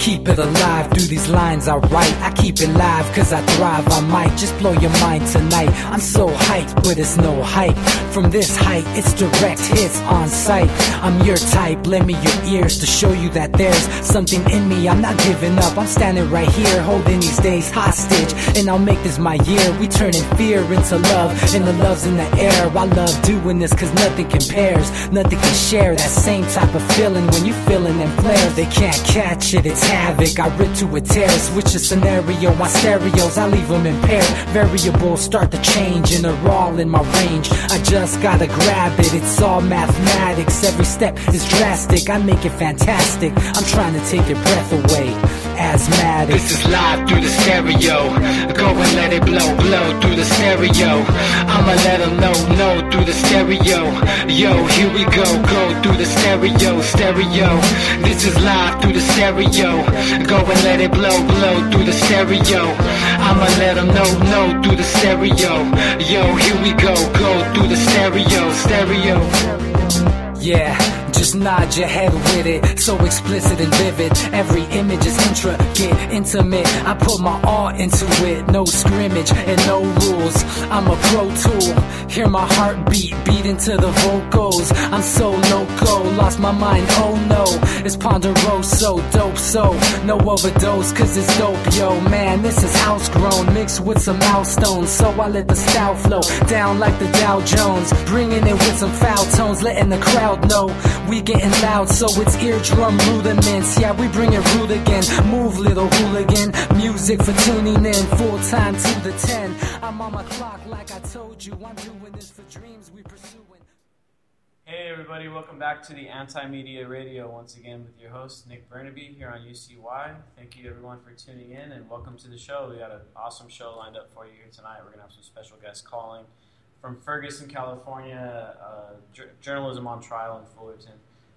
keep it alive through these lines I write. I keep it live cause I thrive. I might just blow your mind tonight. I'm so hyped, but it's no hype. From this height, it's direct hits on sight. I'm your type, lend me your ears to show you that there's something in me. I'm not giving up, I'm standing right here, holding these days hostage. And I'll make this my year. We turning fear into love, and the love's in the air. I love doing this cause nothing compares. Nothing can share that same type of feeling when you feeling them flares. They can't catch it, it's havoc. I rip to a tear, switch the scenario. My stereos, I leave them impaired. Variables start to change and they're all in my range. I just gotta grab it, it's all mathematics. Every step is drastic, I make it fantastic. I'm trying to take your breath away. Asthmatic. This is live through the stereo. Go and let it blow, blow through the stereo. I'ma let them know through the stereo. Yo, here we go through the stereo, stereo. This is live through the stereo. Go and let it blow, blow through the stereo. I'ma let them know through the stereo. Yo, here we go through the stereo, stereo. Yeah, just nod your head with it, so explicit and vivid. Every image is intricate, intimate. I put my all into it, no scrimmage and no rules. I'm a pro tool, hear my heartbeat, beat into the vocals. I'm so loco, lost my mind, oh no. It's ponderoso, dope, so no overdose, cause it's dope, yo. Man, this is house grown, mixed with some milestones. So I let the style flow down like the Dow Jones, bringing it with some foul tones, letting the crowd know we getting loud, so it's eardrum rudiments. Yeah, we bring it rude again. Move, little hooligan. Music for tuning in, full time to the 10. I'm on my clock like I told you. I'm doing this for dreams we pursuing. Hey everybody, welcome back to the Anti-Media Radio once again with your host Nick Burnaby here on UCY. Thank you everyone for tuning in and welcome to the show. We got an awesome show lined up for you here tonight. We're going to have some special guests calling from Ferguson, California, journalism on trial in Fullerton.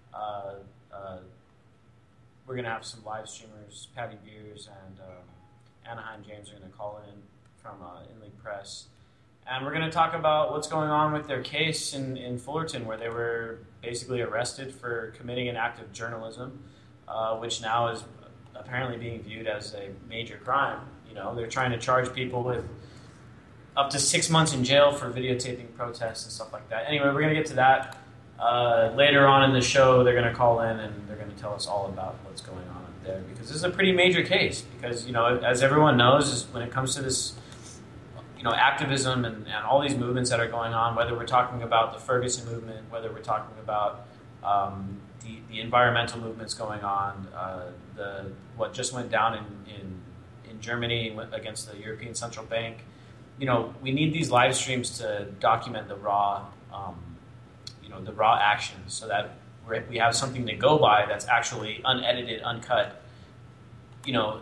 We're going to have some live streamers, Patty Beers and Anaheim James are going to call in from InLeague Press. And we're going to talk about what's going on with their case in Fullerton, where they were basically arrested for committing an act of journalism, which now is apparently being viewed as a major crime. You know, they're trying to charge people with up to 6 months in jail for videotaping protests and stuff like that. Anyway, we're going to get to that. Later on in the show, they're going to call in and they're going to tell us all about what's going on up there, because this is a pretty major case. Because, you know, as everyone knows, when it comes to this, you know, activism and all these movements that are going on, whether we're talking about the Ferguson movement, whether we're talking about the environmental movements going on, what just went down in Germany against the European Central Bank. You know, we need these live streams to document the raw, the raw actions, so that we have something to go by that's actually unedited, uncut. You know,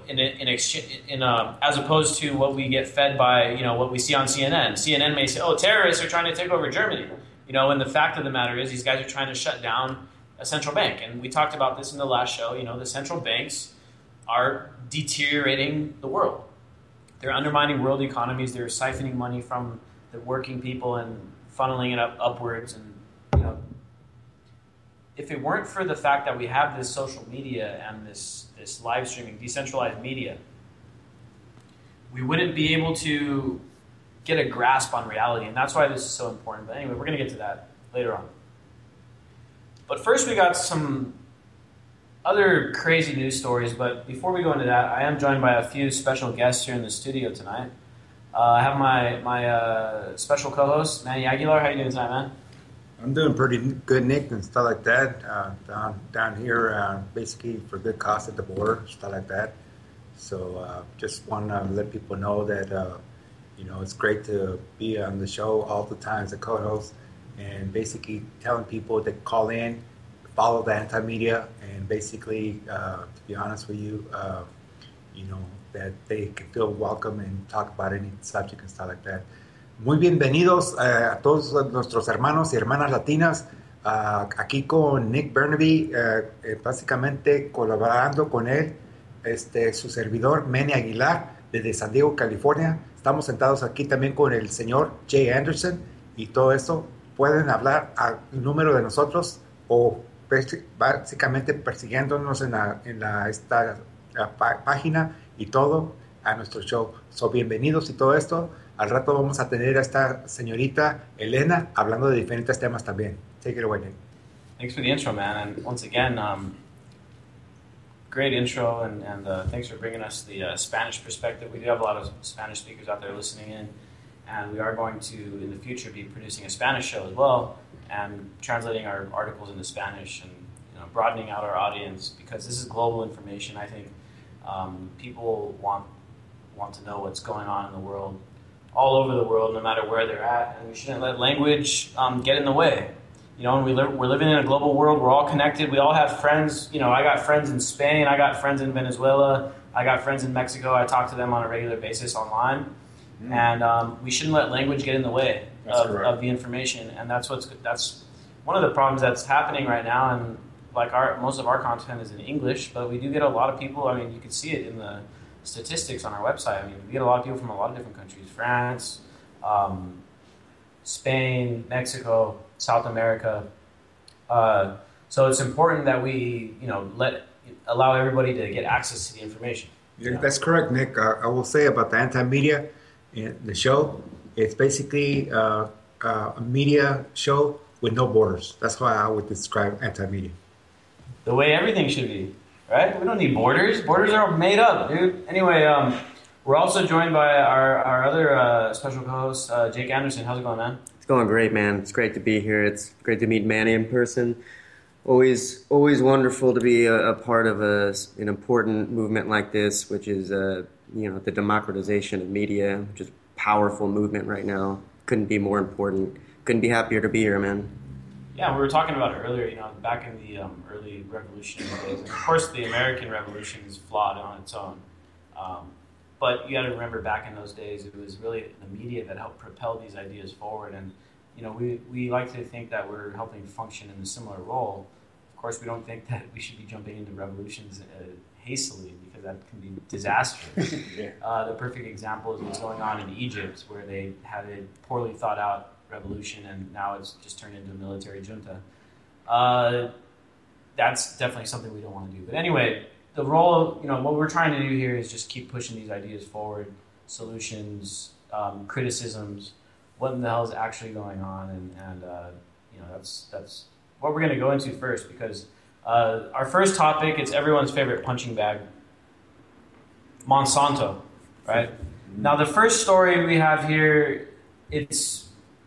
as opposed to what we get fed by, you know, what we see on CNN. CNN may say, "Oh, terrorists are trying to take over Germany." You know, and the fact of the matter is, these guys are trying to shut down a central bank. And we talked about this in the last show. You know, the central banks are deteriorating the world. They're undermining world economies. They're siphoning money from the working people and funneling it upwards. And, you know, if it weren't for the fact that we have this social media and this live streaming, decentralized media, we wouldn't be able to get a grasp on reality. And that's why this is so important. But anyway, we're going to get to that later on. But first, we got some other crazy news stories, but before we go into that, I am joined by a few special guests here in the studio tonight. I have my special co-host, Manny Aguilar. How are you doing tonight, man? I'm doing pretty good, Nick, and stuff like that. Down here, basically for good cause at the border, stuff like that. So just want to let people know that, you know, it's great to be on the show all the time as a co-host, and basically telling people to call in, follow the Anti-Media, and basically, to be honest with you, you know, that they can feel welcome and talk about any subject and stuff like that. Muy bienvenidos a todos nuestros hermanos y hermanas latinas, aquí con Nick Burnaby, básicamente colaborando con él, su servidor Manny Aguilar, desde San Diego, California. Estamos sentados aquí también con el señor Jay Anderson, y todo esto pueden hablar al número de nosotros o básicamente persiguiéndonos en esta página y todo a nuestro show. So, bienvenidos y todo esto. Al rato vamos a tener a esta señorita Elena hablando de diferentes temas también. Take it away, Nick. Thanks for the intro, man. And once again, great intro, and thanks for bringing us the Spanish perspective. We do have a lot of Spanish speakers out there listening in, and we are going to, in the future, be producing a Spanish show as well, and translating our articles into Spanish and broadening out our audience, because this is global information. I think people want to know what's going on in the world, all over the world, no matter where they're at, and we shouldn't let language get in the way. And we're living in a global world. We're all connected. We all have friends. I got friends in Spain. I got friends in Venezuela. I got friends in Mexico. I talk to them on a regular basis online. And we shouldn't let language get in the way of the information. And that's one of the problems that's happening right now. And most of our content is in English, but we do get a lot of people. I mean, you can see it in the statistics on our website. I mean, we get a lot of people from a lot of different countries: France, Spain, Mexico, South America. So it's important that we, allow everybody to get access to the information. Yeah, that's correct, Nick. I will say about the anti-media, the show, it's basically a media show with no borders. That's how I would describe anti-media. The way everything should be, right? We don't need borders. Borders are made up, dude. Anyway, we're also joined by our other special co-host, Jake Anderson. How's it going, man? It's going great, man. It's great to be here. It's great to meet Manny in person. Always wonderful to be a part of an important movement like this, which is the democratization of media, which is a powerful movement right now. Couldn't be more important. Couldn't be happier to be here, man. Yeah, we were talking about it earlier, back in the early revolutionary days. And of course, the American Revolution is flawed on its own. But you got to remember, back in those days, it was really the media that helped propel these ideas forward. And, we like to think that we're helping function in a similar role. Of course, we don't think that we should be jumping into revolutions hastily, because that can be disastrous. The perfect example is what's going on in Egypt, where they had a poorly thought out revolution, and now it's just turned into a military junta. That's definitely something we don't want to do. But anyway, the role, what we're trying to do here is just keep pushing these ideas forward, solutions, criticisms, what in the hell is actually going on, and that's what we're going to go into first, because our first topic, it's everyone's favorite punching bag, Monsanto, right? Now, the first story we have here, it's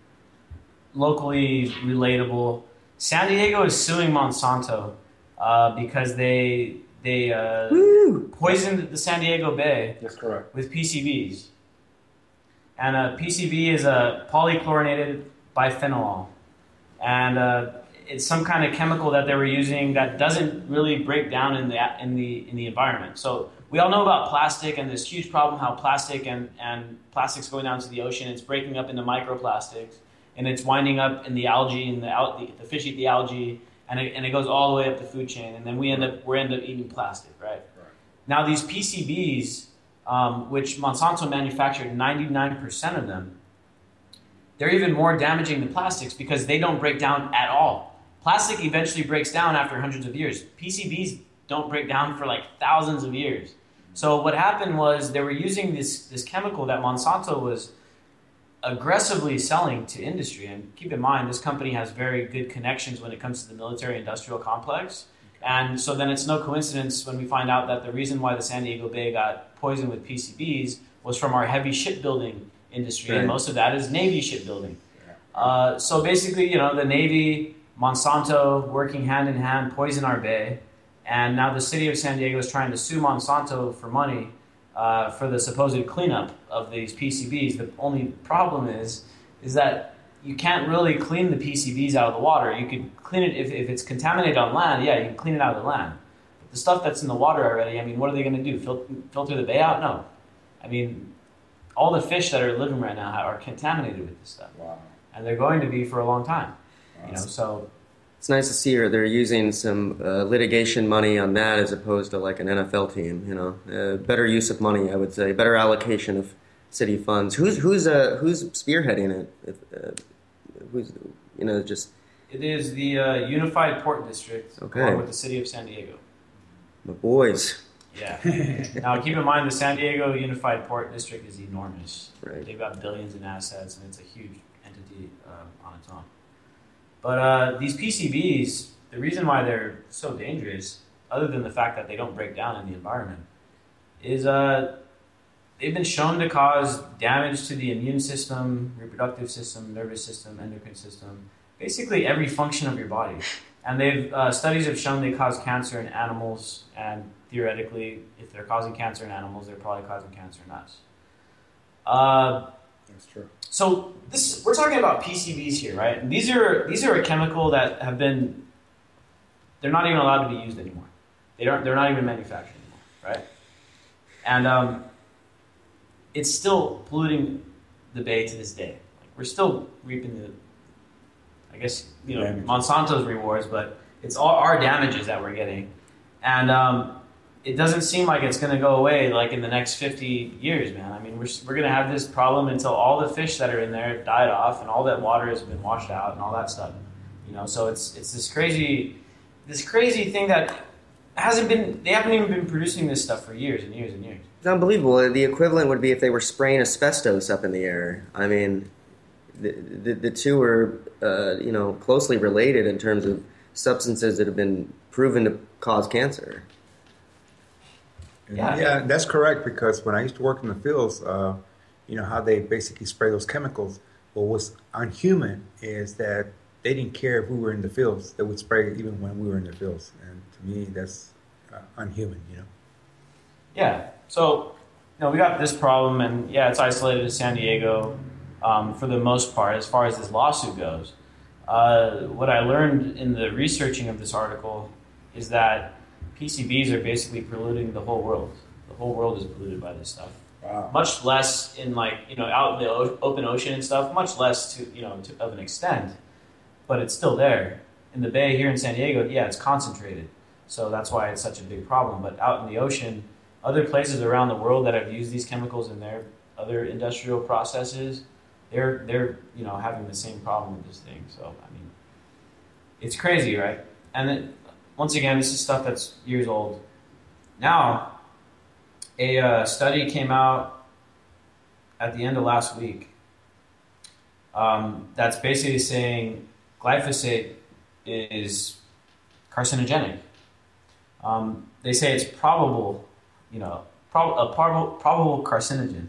locally relatable. San Diego is suing Monsanto because they poisoned the San Diego Bay. That's correct. With PCBs. And PCB is a polychlorinated biphenyl. And it's some kind of chemical that they were using that doesn't really break down in the environment. So we all know about plastic and this huge problem, how plastic and plastics going down to the ocean, it's breaking up into microplastics, and it's winding up in the algae, and the fish eat the algae, and it goes all the way up the food chain, and then we end up eating plastic, right? Now these PCBs, which Monsanto manufactured 99% of them, they're even more damaging than plastics because they don't break down at all. Plastic eventually breaks down after hundreds of years. PCBs don't break down for like thousands of years. So what happened was they were using this chemical that Monsanto was aggressively selling to industry. And keep in mind, this company has very good connections when it comes to the military-industrial complex. And so then it's no coincidence when we find out that the reason why the San Diego Bay got poisoned with PCBs was from our heavy shipbuilding industry, right. And most of that is Navy shipbuilding. So basically, the Navy, Monsanto, working hand in hand, poison our bay. And now the city of San Diego is trying to sue Monsanto for money for the supposed cleanup of these PCBs. The only problem is that you can't really clean the PCBs out of the water. You could clean it if it's contaminated on land. Yeah, you can clean it out of the land. But the stuff that's in the water already, what are they going to do? Filter the bay out? No. All the fish that are living right now are contaminated with this stuff. Wow. And they're going to be for a long time. Wow. So it's nice to see they're using some litigation money on that as opposed to like an NFL team. Better use of money, I would say. Better allocation of city funds. Who's spearheading it? It is the Unified Port District, okay, along with the city of San Diego. My boys. Yeah. Now, keep in mind, the San Diego Unified Port District is enormous. Right. They've got billions in assets, and it's a huge entity on its own. But these PCBs, the reason why they're so dangerous, other than the fact that they don't break down in the environment, is they've been shown to cause damage to the immune system, reproductive system, nervous system, endocrine system, basically every function of your body. And studies have shown they cause cancer in animals, and theoretically, if they're causing cancer in animals, they're probably causing cancer in us. That's true. So we're talking about PCBs here, right? And these are a chemical that have been, they're not even allowed to be used anymore. They're not even manufactured anymore, right? And it's still polluting the bay to this day. Like, we're still reaping the, I guess, Monsanto's rewards, but it's all our damages that we're getting. And it doesn't seem like it's going to go away like in the next 50 years, man. I mean, we're going to have this problem until all the fish that are in there died off and all that water has been washed out and all that stuff. So it's this crazy thing that they haven't even been producing this stuff for years and years and years. It's unbelievable. The equivalent would be if they were spraying asbestos up in the air. I mean, the two are closely related in terms of substances that have been proven to cause cancer. Yeah, that's correct, because when I used to work in the fields, how they basically spray those chemicals. What was unhuman is that they didn't care if we were in the fields. They would spray it even when we were in the fields. And to me, that's unhuman, Yeah. So, we got this problem, and yeah, it's isolated to San Diego for the most part as far as this lawsuit goes. What I learned in the researching of this article is that PCBs are basically polluting the whole world. The whole world is polluted by this stuff. Wow. Much less in out in the open ocean and stuff. Much less of an extent, but it's still there. In the bay here in San Diego, yeah, it's concentrated, so that's why it's such a big problem. But out in the ocean, other places around the world that have used these chemicals in their other industrial processes, they're having the same problem with this thing. So I mean, it's crazy, right? And then, once again, this is stuff that's years old. Now, a study came out at the end of last week that's basically saying glyphosate is carcinogenic. They say it's probable, probable carcinogen.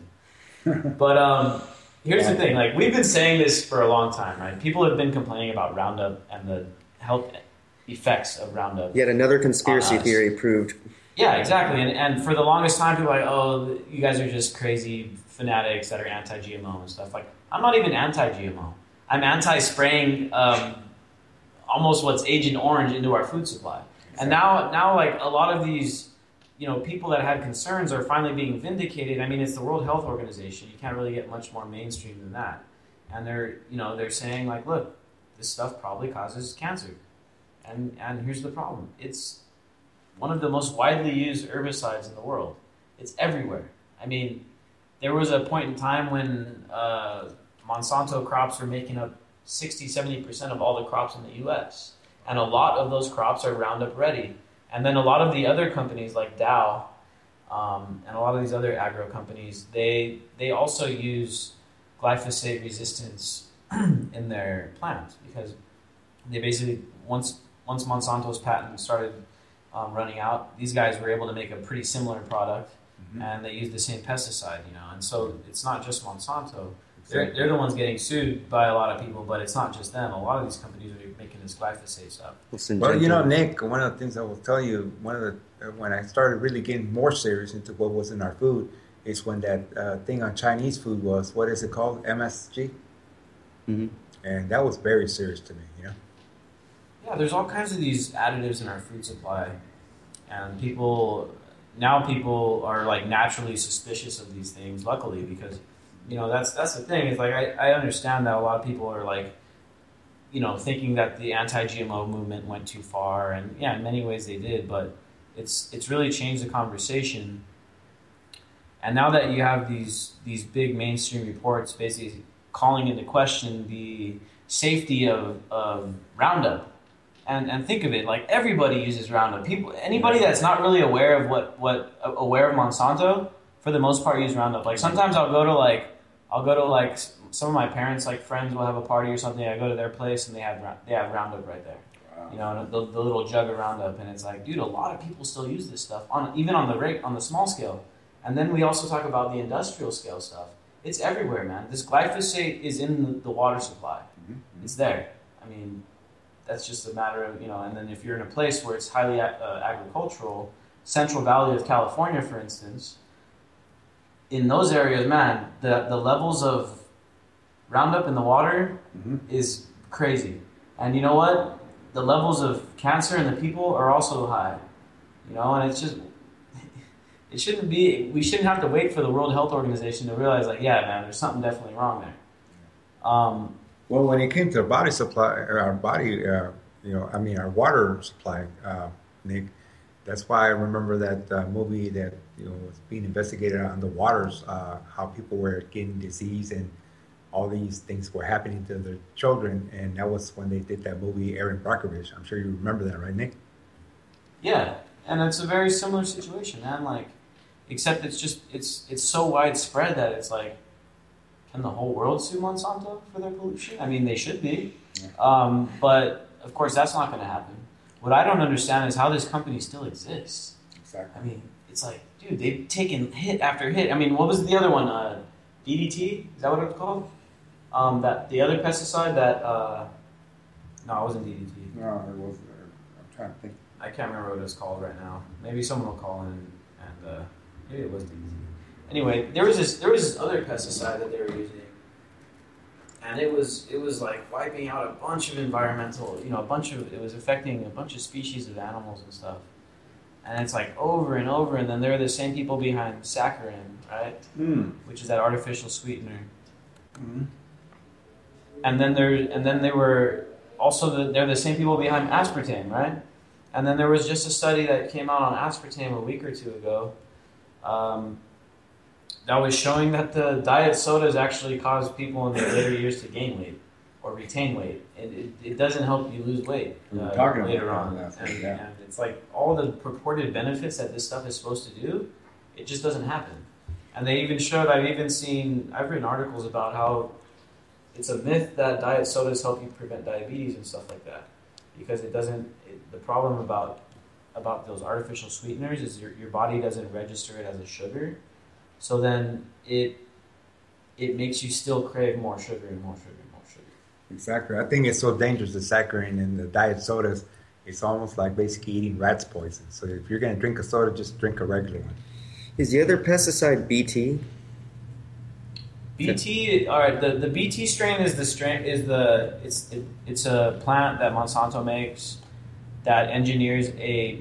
But here's the thing: like, we've been saying this for a long time, right? People have been complaining about Roundup and the health effects of Roundup. Yet another conspiracy theory proved. Yeah, exactly. And for the longest time, people were like, oh, you guys are just crazy fanatics that are anti-GMO and stuff. Like, I'm not even anti-GMO. I'm anti-spraying almost what's Agent Orange into our food supply. And now, like, a lot of these, people that had concerns are finally being vindicated. I mean, it's the World Health Organization. You can't really get much more mainstream than that. And they're saying, like, look, this stuff probably causes cancer. And here's the problem. It's one of the most widely used herbicides in the world. It's everywhere. I mean, there was a point in time when Monsanto crops were making up 60-70% of all the crops in the U.S. And a lot of those crops are Roundup ready. And then a lot of the other companies like Dow and a lot of these other agro companies, they also use glyphosate resistance in their plants, because they basically, once Monsanto's patent started running out, these guys were able to make a pretty similar product, and they used the same pesticide, And so it's not just Monsanto. They're the ones getting sued by a lot of people, but it's not just them. A lot of these companies are making this glyphosate stuff. Well, Nick, one of the things I will tell you, when I started really getting more serious into what was in our food, is when that thing on Chinese food was, what is it called, MSG? Mm-hmm. And that was very serious to me, Yeah, there's all kinds of these additives in our food supply, and people are like naturally suspicious of these things. Luckily, because that's the thing. It's like I understand that a lot of people are like, thinking that the anti-GMO movement went too far, and yeah, in many ways they did, but it's really changed the conversation. And now that you have these big mainstream reports basically calling into question the safety of Roundup, And think of it, like everybody uses Roundup. Anybody that's not really aware of aware of Monsanto, for the most part, use Roundup. Like sometimes I'll go to like some of my parents, like friends will have a party or something. I go to their place and they have Roundup right there. Wow. You know, and the little jug of Roundup, and it's like, dude, a lot of people still use this stuff even on the small scale. And then we also talk about the industrial scale stuff. It's everywhere, man. This glyphosate is in the water supply. Mm-hmm. It's there. I mean, that's just a matter of, and then if you're in a place where it's highly agricultural, Central Valley of California, for instance, in those areas, man, the levels of Roundup in the water is crazy. And you know what? The levels of cancer in the people are also high. And it's just, we shouldn't have to wait for the World Health Organization to realize, like, yeah, man, there's something definitely wrong there. Well, when it came to body supply, or our body, our water supply, Nick, that's why I remember that movie that was being investigated on the waters, how people were getting disease and all these things were happening to their children, and that was when they did that movie, Erin Brockovich. I'm sure you remember that, right, Nick? Yeah, and it's a very similar situation, man. Like, except it's so widespread that it's like, can the whole world sue Monsanto for their pollution? I mean, they should be, but of course that's not going to happen. What I don't understand is how this company still exists. Exactly. I mean, it's like, dude, they've taken hit after hit. I mean, what was the other one? DDT? Is that what it was called? That the other pesticide that no, it wasn't DDT. No, it was. I'm trying to think. I can't remember what it was called right now. Maybe someone will call in and maybe it was DDT. Anyway, there was this other pesticide that they were using, and it was like wiping out a bunch of environmental, it was affecting a bunch of species of animals and stuff. And it's like over and over, and then they're the same people behind saccharin, right? Which is that artificial sweetener. And then they were also they're the same people behind aspartame, right? And then there was just a study that came out on aspartame a week or two ago. That was showing that the diet sodas actually cause people in their later years to gain weight or retain weight. It doesn't help you lose weight later on. And it's like all the purported benefits that this stuff is supposed to do, it just doesn't happen. And they even showed, I've written articles about how it's a myth that diet sodas help you prevent diabetes and stuff like that. Because the problem about those artificial sweeteners is your body doesn't register it as a sugar. So then it makes you still crave more sugar and more sugar and more sugar. Exactly. I think it's so dangerous, the saccharin in the diet sodas. It's almost like basically eating rat's poison. So if you're going to drink a soda, just drink a regular one. Is the other pesticide BT? BT, all right. The BT strain it's a plant that Monsanto makes that engineers a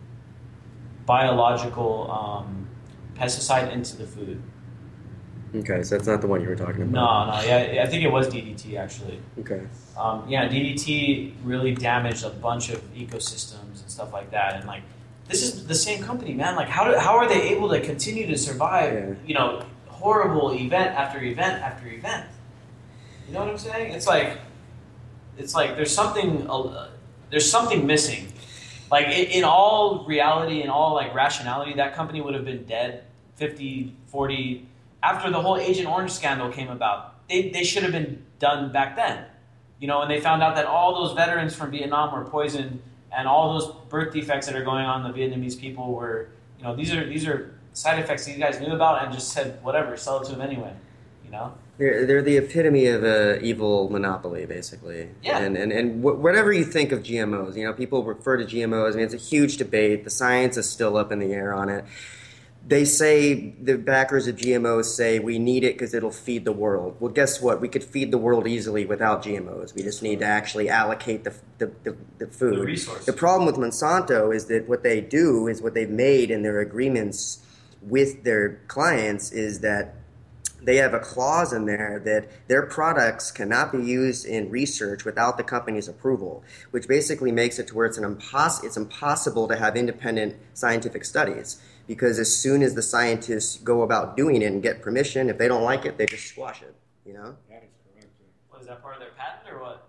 biological pesticide into the food. Okay, so that's not the one you were talking about. No, yeah, I think it was DDT actually. Okay. DDT really damaged a bunch of ecosystems and stuff like that, and like this is the same company, man. Like how are they able to continue to survive? Yeah. Horrible event after event after event. You know what I'm saying? It's like there's something missing. Like, in all reality, in all, like, rationality, that company would have been dead 50, 40... After the whole Agent Orange scandal came about, they should have been done back then. And they found out that all those veterans from Vietnam were poisoned, and all those birth defects that are going on in the Vietnamese people were... these are side effects that you guys knew about and just said, whatever, sell it to them anyway. They're the epitome of an evil monopoly, basically. Yeah. And whatever you think of GMOs, people refer to GMOs. I mean, it's a huge debate. The science is still up in the air on it. They say, the backers of GMOs say, we need it because it'll feed the world. Well, guess what? We could feed the world easily without GMOs. We just need to actually allocate the food. The resource. The problem with Monsanto is that what they do is what they've made in their agreements with their clients is that they have a clause in there that their products cannot be used in research without the company's approval, which basically makes it to where it's impossible to have independent scientific studies, because as soon as the scientists go about doing it and get permission, if they don't like it, they just squash it, That is correct. What, is that part of their patent or what?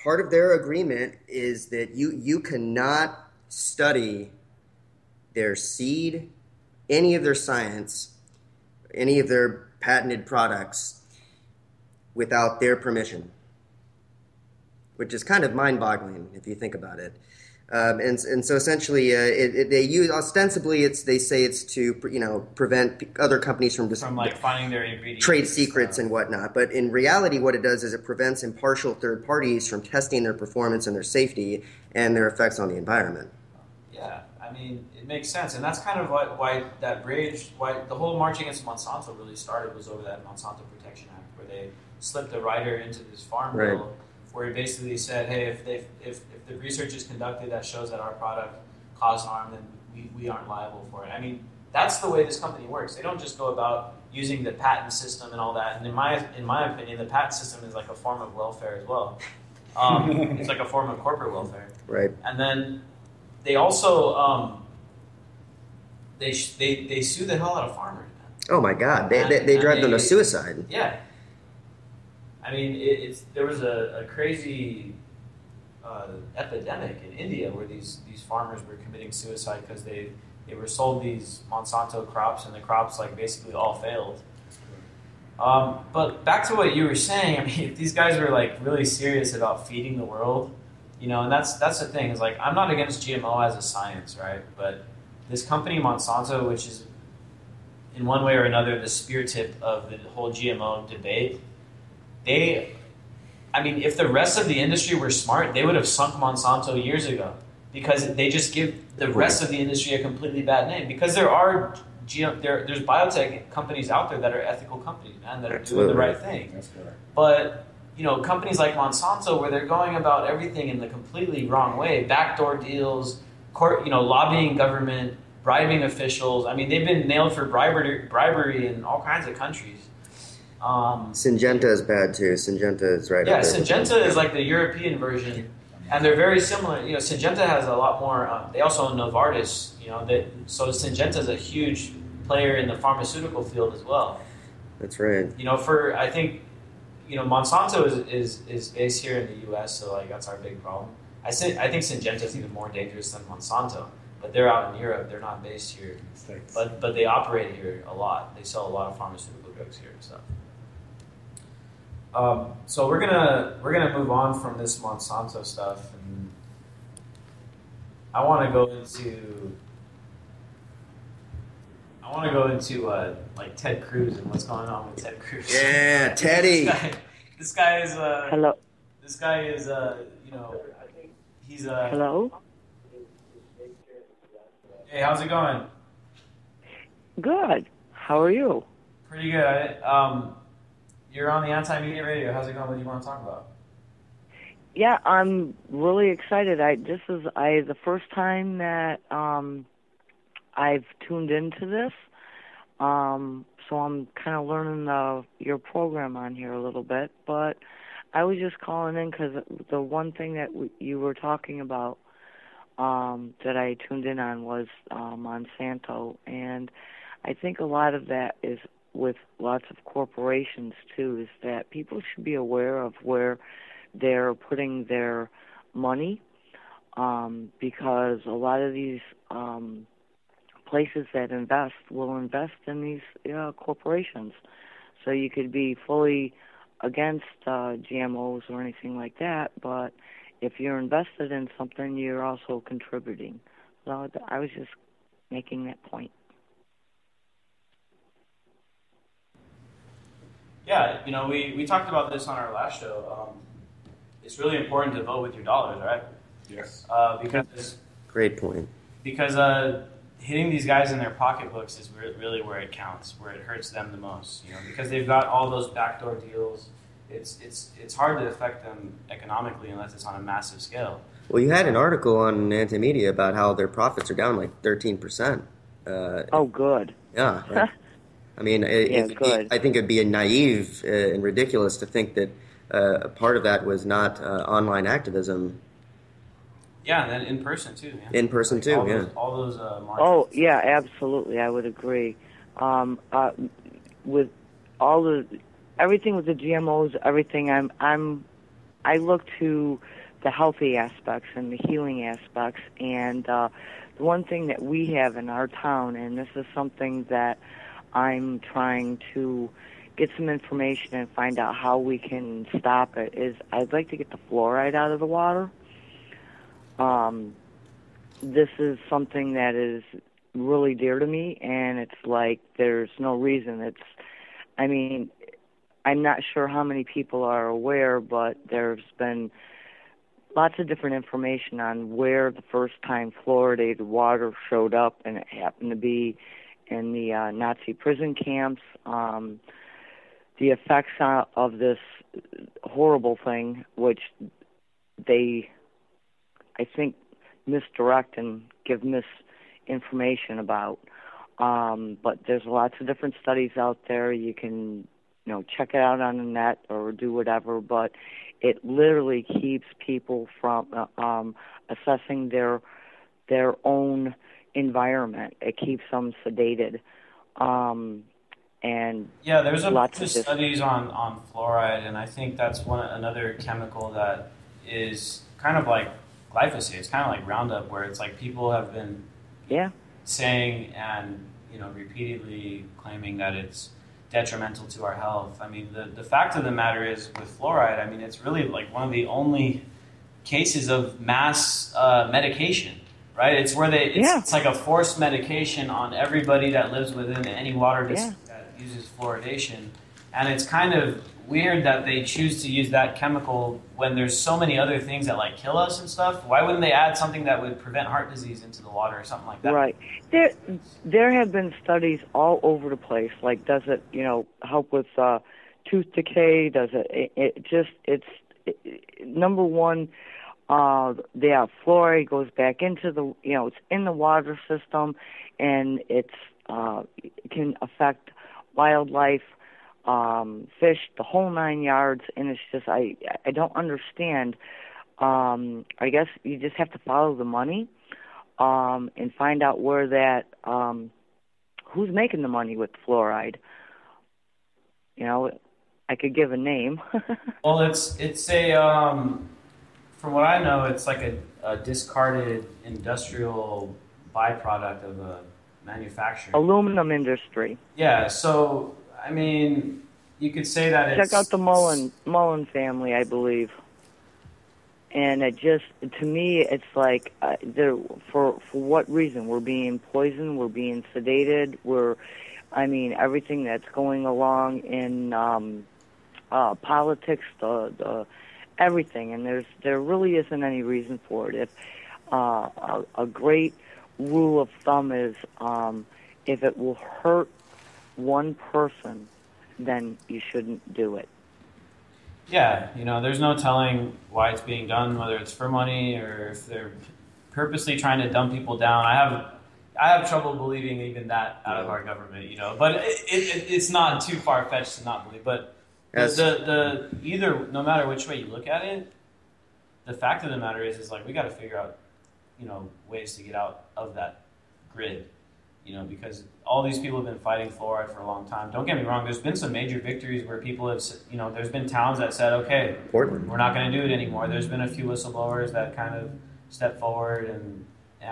part of their agreement is that you cannot study their seed, any of their science, any of their patented products without their permission, which is kind of mind-boggling if you think about it. And so essentially, they use ostensibly they say it's to prevent other companies from like finding their ingredients, trade secrets and whatnot. But in reality, what it does is it prevents impartial third parties from testing their performance and their safety and their effects on the environment. Yeah, I mean, it makes sense, and that's kind of why the whole March Against Monsanto really started was over that Monsanto Protection Act, where they slipped a rider into this farm bill, where he basically said, hey, if the research is conducted that shows that our product caused harm, then we aren't liable for it. I mean, that's the way this company works. They don't just go about using the patent system and all that. And in my opinion, the patent system is like a form of welfare as well. It's like a form of corporate welfare. Right. And then they also they sue the hell out of farmers, man. Oh my God, they drive them to suicide. Yeah. I mean, there was a crazy epidemic in India where these farmers were committing suicide because they were sold these Monsanto crops, and the crops like basically all failed. But back to what you were saying, I mean, if these guys are like really serious about feeding the world, and that's the thing, is like, I'm not against GMO as a science, right? But this company Monsanto, which is in one way or another the spear tip of the whole GMO debate, if the rest of the industry were smart, they would have sunk Monsanto years ago, because they just give the rest of the industry a completely bad name. Because there's biotech companies out there that are ethical companies, man, that are doing the right thing. That's correct. But companies like Monsanto, where they're going about everything in the completely wrong way, backdoor deals, lobbying government, bribing officials. I mean, they've been nailed for bribery in all kinds of countries. Syngenta is bad too. Syngenta is right. Yeah, up there. Syngenta is like the European version, and they're very similar. Syngenta has a lot more. They also own Novartis. So Syngenta is a huge player in the pharmaceutical field as well. That's right. I think, Monsanto is based here in the U.S., so like that's our big problem. I think Syngenta is even more dangerous than Monsanto, but they're out in Europe. They're not based here, but they operate here a lot. They sell a lot of pharmaceutical drugs here and stuff. So we're gonna move on from this Monsanto stuff, and I want to go into like Ted Cruz and what's going on with Ted Cruz. Yeah, Teddy. This guy is hello. This guy is he's hello. Hey, how's it going? Good. How are you? Pretty good. You're on the Anti-Media Radio. How's it going? What do you want to talk about? Yeah, I'm really excited. This is the first time that I've tuned into this. So I'm kind of learning your program on here a little bit. But I was just calling in because the one thing that you were talking about that I tuned in on was Monsanto, and I think a lot of that is with lots of corporations too, is that people should be aware of where they're putting their money, because a lot of these places that will invest in these corporations. So you could be fully against GMOs or anything like that, but if you're invested in something, you're also contributing. So I was just making that point. Yeah, we talked about this on our last show. It's really important to vote with your dollars, right? Yes. Because Great point. Because hitting these guys in their pocketbooks is really where it counts, where it hurts them the most. Because they've got all those backdoor deals. It's hard to affect them economically unless it's on a massive scale. Well, you had an article on Anti-Media about how their profits are down like 13%. Oh, good. Yeah. Right. I mean, I think it'd be naive and ridiculous to think that a part of that was not online activism. Yeah, and then in person too. Yeah. In person too, all those marches. Oh, yeah, absolutely. I would agree. With all everything with the GMOs, everything, I'm I look to the healthy aspects and the healing aspects, and the one thing that we have in our town, and this is something that I'm trying to get some information and find out how we can stop it, is I'd like to get the fluoride out of the water. This is something that is really dear to me, and it's like there's no reason. I mean, I'm not sure how many people are aware, but there's been lots of different information on where the first time fluoridated water showed up, and it happened to be in the Nazi prison camps. The effects of this horrible thing, which they, I think, misdirect and give misinformation about. But there's lots of different studies out there. You can, check it out on the net or do whatever, but it literally keeps people from assessing their own environment. It keeps them sedated. And yeah, there's a bunch of studies on fluoride, and I think that's another chemical that is kind of like glyphosate. It's kind of like Roundup, where it's like people have been saying and repeatedly claiming that it's detrimental to our health. I mean, the fact of the matter is with fluoride, I mean, it's really like one of the only cases of mass medication, right? It's where it's like a forced medication on everybody that lives within any water district that uses fluoridation. And it's kind of weird that they choose to use that chemical when there's so many other things that like kill us and stuff. Why wouldn't they add something that would prevent heart disease into the water or something like that? Right. There have been studies all over the place. Like, does it, help with tooth decay? Does it's number one, fluoride goes back into the, it's in the water system, and it can affect wildlife, fish, the whole 9 yards, and it's just, I don't understand. I guess you just have to follow the money, and find out where that, who's making the money with fluoride. I could give a name. Well, it's a, from what I know, it's like a discarded industrial byproduct of a manufacturing. Aluminum industry. Yeah, so, I mean, you could say that Check out the Mullen family, I believe. And it just, to me, it's like, for what reason? We're being poisoned, we're being sedated, everything that's going along in politics, the everything, and there really isn't any reason for it. If a great rule of thumb is, if it will hurt one person, then you shouldn't do it. Yeah, there's no telling why it's being done, whether it's for money or if they're purposely trying to dumb people down. I have trouble believing even that out of our government, but it's not too far-fetched to not believe. But either, no matter which way you look at it, the fact of the matter is like we got to figure out, ways to get out of that grid, because all these people have been fighting fluoride for a long time. Don't get me wrong, there's been some major victories where people have, there's been towns that said, okay, Portland, we're not going to do it anymore. There's been a few whistleblowers that kind of stepped forward, and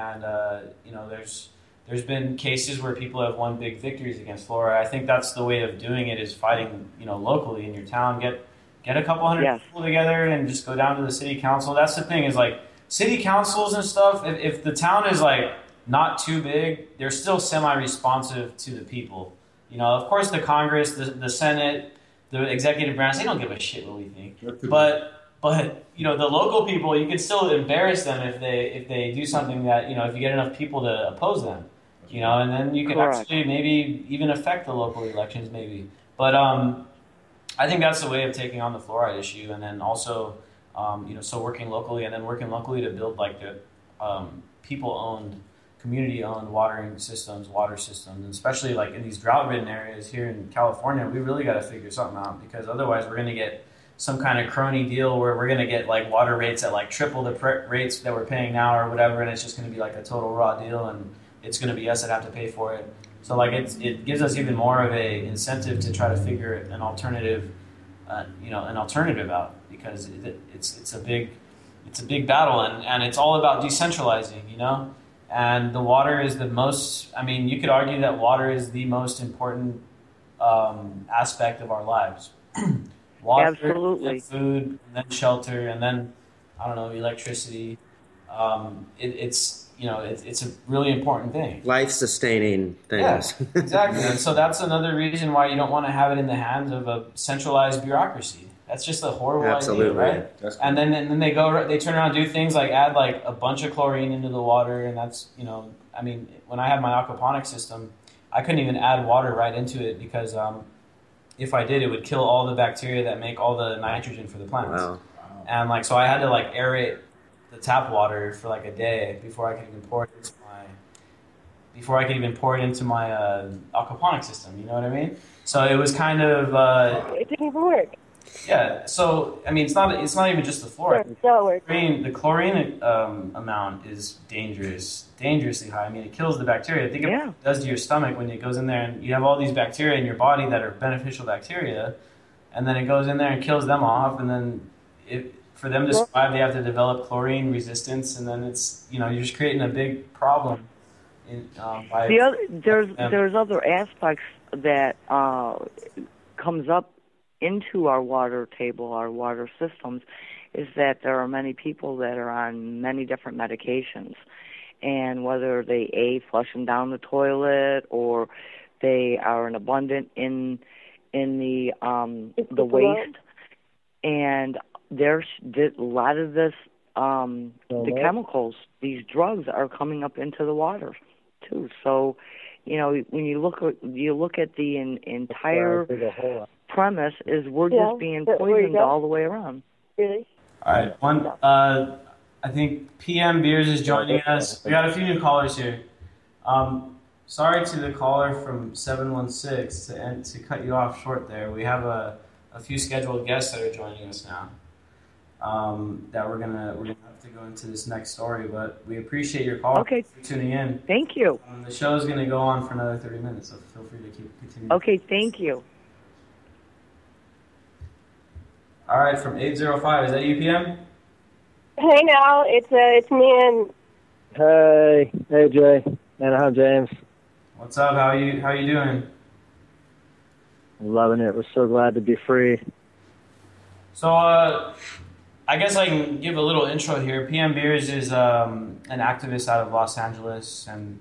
there's been cases where people have won big victories against fluoride. I think that's the way of doing it, is fighting, locally in your town. Get a couple hundred people together and just go down to the city council. That's the thing, is like city councils and stuff, if the town is like not too big, they're still semi-responsive to the people. Of course the Congress, the Senate, the executive branch, they don't give a shit what we think. But the local people, you can still embarrass them if they do something that, if you get enough people to oppose them. And then you can actually maybe even affect the local elections, maybe. But I think that's the way of taking on the fluoride issue, and then also, so working locally, and then working locally to build like the people-owned, community-owned water systems, and especially like in these drought-ridden areas here in California, we really got to figure something out, because otherwise we're going to get some kind of crony deal where we're going to get like water rates at like triple the rates that we're paying now or whatever, and it's just going to be like a total raw deal, and it's going to be us that have to pay for it. So like it gives us even more of a incentive to try to figure an alternative, out, because it's a big battle, and it's all about decentralizing, you know. And the water is the most. I mean, you could argue that water is the most important aspect of our lives. Water, Absolutely. and food, and then shelter, and then I don't know, electricity. It's a really important thing. Life-sustaining things. Yeah, exactly. And so that's another reason why you don't want to have it in the hands of a centralized bureaucracy. That's just a horrible Absolutely. idea, right? That's cool. And then they turn around and do things like add like a bunch of chlorine into the water, and that's, you know, I mean, when I had my aquaponics system, I couldn't even add water right into it because if I did, it would kill all the bacteria that make all the nitrogen for the plants. Wow. And like, so I had to like aerate the tap water for like a day before I could even pour it into my aquaponic system. You know what I mean? So it was kind of It didn't even work. yeah. So I mean, it's not even just the fluoride. No, it worked. The chlorine amount is dangerously high. I mean, it kills the bacteria. Think of what it does to your stomach when it goes in there, and you have all these bacteria in your body that are beneficial bacteria, and then it goes in there and kills them off, and then for them to survive, they have to develop chlorine resistance, and then it's, you know, you're just creating a big problem. There's other aspects that comes up into our water table, our water systems, is that there are many people that are on many different medications, and whether they flush them down the toilet or they are an abundant in the waste, and there's a lot of this the chemicals, these drugs are coming up into the water too. So, you know, when you look at the entire premise is we're just being poisoned all the way around. Really? All right. I think PM Beers is joining us. We got a few new callers here. Sorry to the caller from 716 to cut you off short there. We have a few scheduled guests that are joining us now. That we're gonna have to go into this next story, but we appreciate your call. Okay. For tuning in. Thank you. The show is gonna go on for another 30 minutes, so feel free to continue. Okay, thank you. All right, from 805, is that you, PM? Hey, now it's me and. Hey, Jay, Anaheim James. What's up? How you doing? Loving it. We're so glad to be free. So, I guess I can give a little intro here. PM Beers is an activist out of Los Angeles, and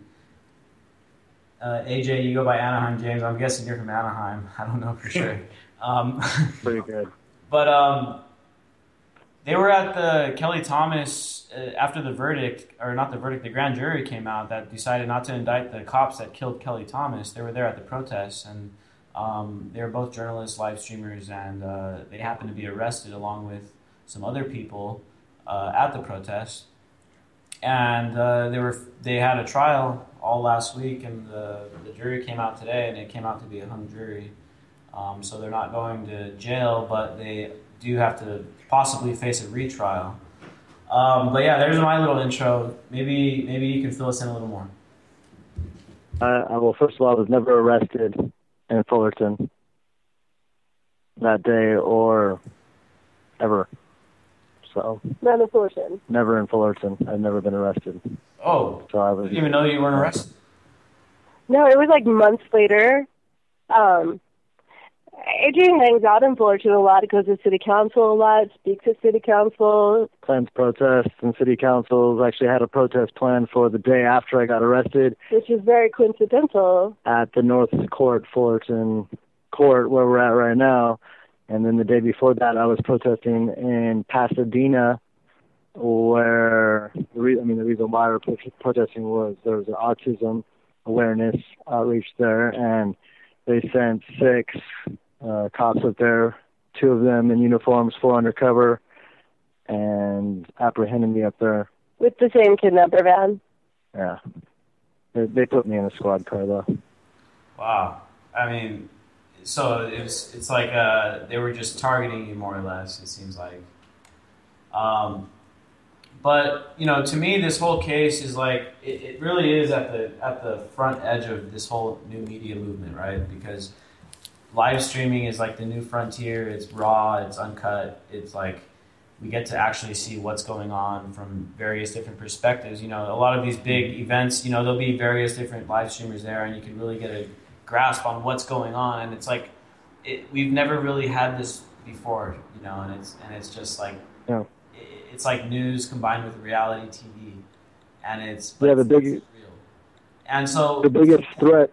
AJ, you go by Anaheim James. I'm guessing you're from Anaheim. I don't know for sure. Pretty good. But they were at the Kelly Thomas after the verdict, or not the verdict, the grand jury came out that decided not to indict the cops that killed Kelly Thomas. They were there at the protests, and they were both journalists, live streamers, and they happened to be arrested along with some other people at the protest. And they had a trial all last week, and the jury came out today, and it came out to be a hung jury. So they're not going to jail, but they do have to possibly face a retrial. But yeah, there's my little intro. Maybe you can fill us in a little more. Well, first of all, I was never arrested in Fullerton that day or ever. So Not in Fullerton. never in Fullerton. I've never been arrested. Oh, So I I was. didn't even know you weren't arrested. No, it was like months later. Adrian hangs out in Fullerton a lot, goes to city council a lot, speaks at city council. Plans protests, and city councils actually had a protest planned for the day after I got arrested Which is very coincidental. at the North Court, Fullerton Court, where we're at right now. And then the day before that, I was protesting in Pasadena, where the reason why we were protesting was there was an autism awareness outreach there, and they sent 6 cops up there, 2 of them in uniforms, 4 undercover, and apprehended me up there. With the same kidnapper van. Yeah. They put me in a squad car, though. Wow. I mean, so it's like they were just targeting you more or less, it seems like. But, you know, to me, this whole case is like, it really is at the front edge of this whole new media movement, right? Because live streaming is like the new frontier. It's raw, it's uncut. It's like, we get to actually see what's going on from various different perspectives. You know, a lot of these big events, you know, there'll be various different live streamers there, and you can really get a grasp on what's going on. And it's like, we've never really had this before, you know, and it's just like, Yeah. it's like news combined with reality TV, and it's Yeah, it's real. And so the biggest threat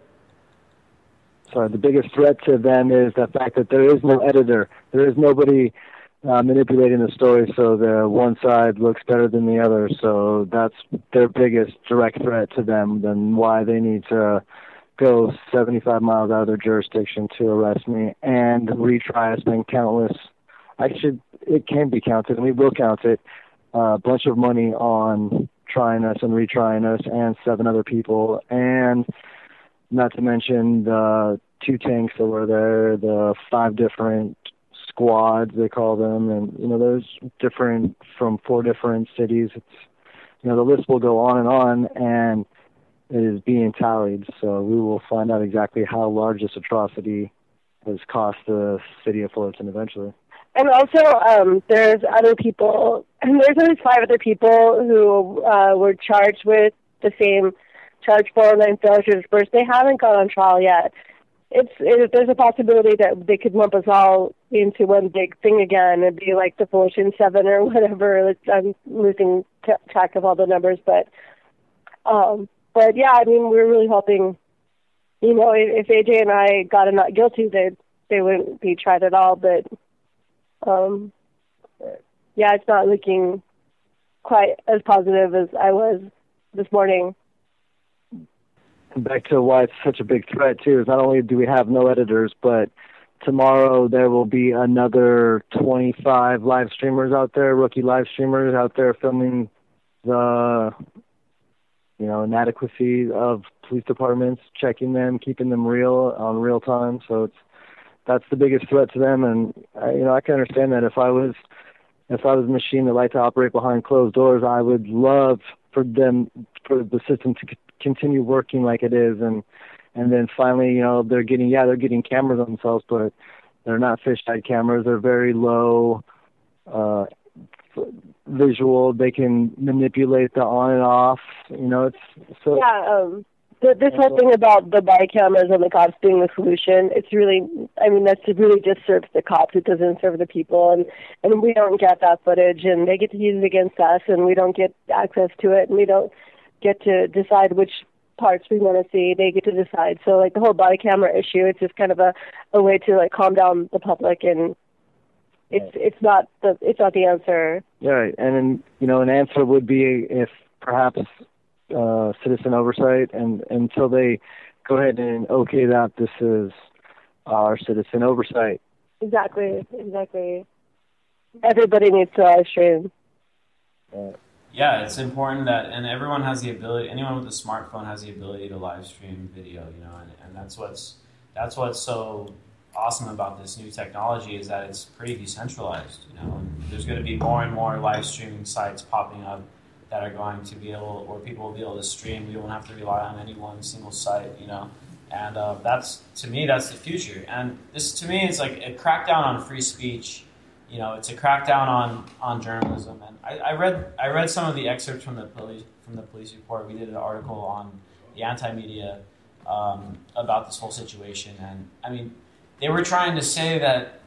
to them is the fact that there is no editor. There is nobody manipulating the story so the one side looks better than the other. So that's their biggest direct threat to them, than why they need to go 75 miles out of their jurisdiction to arrest me and retry us. Been countless. It can be counted, and we will count it. A bunch of money on trying us and retrying us, and 7 other people, and not to mention the 2 tanks that were there, the 5 different squads they call them, and you know, there's different from 4 different cities. It's, you know, the list will go on, and it is being tallied. So we will find out exactly how large this atrocity has cost the city of Fullerton eventually. And also, there's other people, and there's at least 5 other people who were charged with the same charge 409 failure to disperse. They haven't gone on trial yet. There's a possibility that they could lump us all into one big thing again and be like the Fullerton 7 or whatever. I'm losing track of all the numbers, but yeah, I mean, we're really hoping, you know, if AJ and I got a not guilty, they wouldn't be tried at all, but yeah, it's not looking quite as positive as I was this morning. Back to why it's such a big threat, too, is not only do we have no editors, but tomorrow there will be another 25 live streamers out there, rookie live streamers out there filming the, you know, inadequacy of police departments, checking them, keeping them real on real time. So that's the biggest threat to them. And you know, I can understand that. If I was a machine that liked to operate behind closed doors, I would love for the system to continue working like it is, and then finally, you know, they're getting cameras on themselves, but they're not fisheye cameras. They're very low visual. They can manipulate the on and off. You know, it's so. Yeah. This whole thing about the body cameras and the cops being the solution, it's really, I mean, that's really just serves the cops. It doesn't serve the people, and we don't get that footage, and they get to use it against us, and we don't get access to it, and we don't get to decide which parts we want to see. They get to decide. So, like, the whole body camera issue, it's just kind of a way to, like, calm down the public, and it's not the answer. Yeah, right. And then, you know, an answer would be if perhaps citizen oversight, and until they go ahead and okay that this is our citizen oversight. Exactly. Everybody needs to live stream. Yeah, it's important that, and everyone has the ability, anyone with a smartphone has the ability to live stream video, you know, and that's what's so awesome about this new technology, is that it's pretty decentralized, you know, and there's going to be more and more live streaming sites popping up that are going to be able, or people will be able to stream. We won't have to rely on any one single site, you know, and that's, to me, that's the future. And this, to me, is like a crackdown on free speech. You know, it's a crackdown on journalism. And I read some of the excerpts from the police report. We did an article on the anti-media about this whole situation, and I mean, they were trying to say that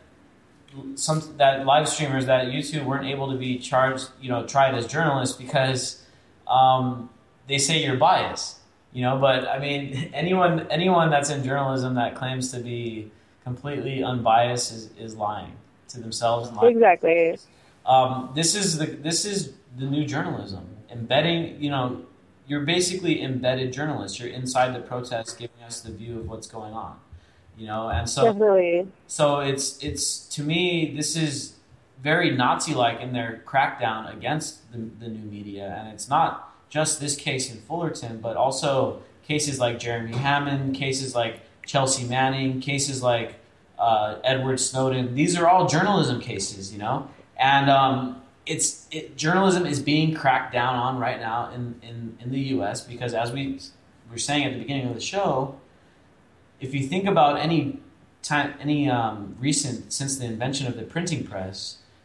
that live streamers, that YouTube weren't able to be charged, you know, tried as journalists because they say you're biased, you know. But I mean, anyone that's in journalism that claims to be completely unbiased is lying to themselves. And lying. Exactly. This is the new journalism, embedding. You know, you're basically embedded journalists. You're inside the protest, giving us the view of what's going on. You know, and so definitely. So it's to me, this is very Nazi-like in their crackdown against the new media, and it's not just this case in Fullerton, but also cases like Jeremy Hammond, cases like Chelsea Manning, cases like Edward Snowden. These are all journalism cases, you know, and journalism is being cracked down on right now in the U.S. because, as we were saying at the beginning of the show, if you think about any recent, since the invention of the printing press,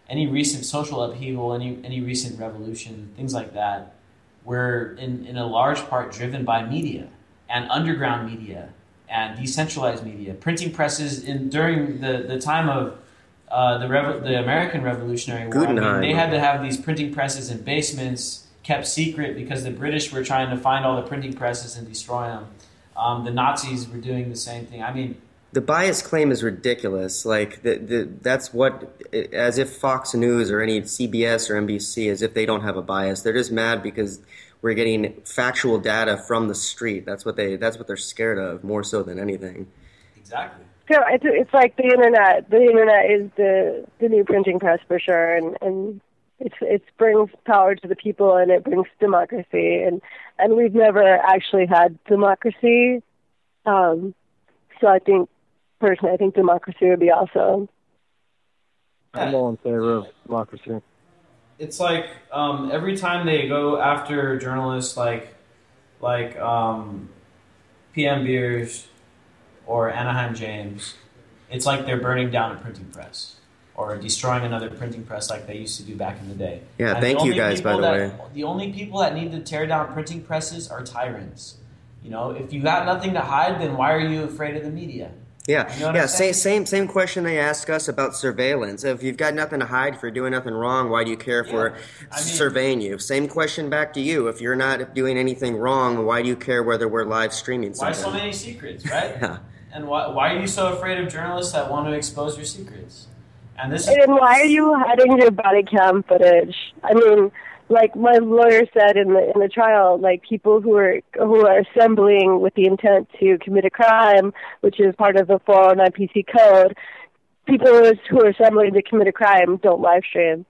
any recent social upheaval, any recent revolution, things like that, were in a large part driven by media and underground media and decentralized media. Printing presses during the time of the American Revolutionary War. They had to have these printing presses in basements, kept secret because the British were trying to find all the printing presses and destroy them. The Nazis were doing the same thing. I mean, the bias claim is ridiculous. Like that's what, as if Fox News or any CBS or NBC, as if they don't have a bias. They're just mad because we're getting factual data from the street. That's what they're scared of more so than anything. Exactly. So it's like the internet. The internet is the new printing press for sure, and it brings power to the people and it brings democracy, and we've never actually had democracy. So I think democracy would be awesome. I'm all in favor of democracy. It's like every time they go after journalists like PM Beers or Anaheim James, it's like they're burning down a printing press or destroying another printing press like they used to do back in the day. Yeah, and thank you guys, by the way. The only people that need to tear down printing presses are tyrants. You know, if you got nothing to hide, then why are you afraid of the media? Yeah, you know same question they ask us about surveillance. If you've got nothing to hide, if you're doing nothing wrong, why do you care if we're surveying you? Same question back to you. If you're not doing anything wrong, why do you care whether we're live streaming something? Why so many secrets, right? Yeah. And why are you so afraid of journalists that want to expose your secrets? And why are you hiding your body cam footage? I mean, like my lawyer said in the trial, like people who are assembling with the intent to commit a crime, which is part of the 409 PC code, people who are assembling to commit a crime don't live stream.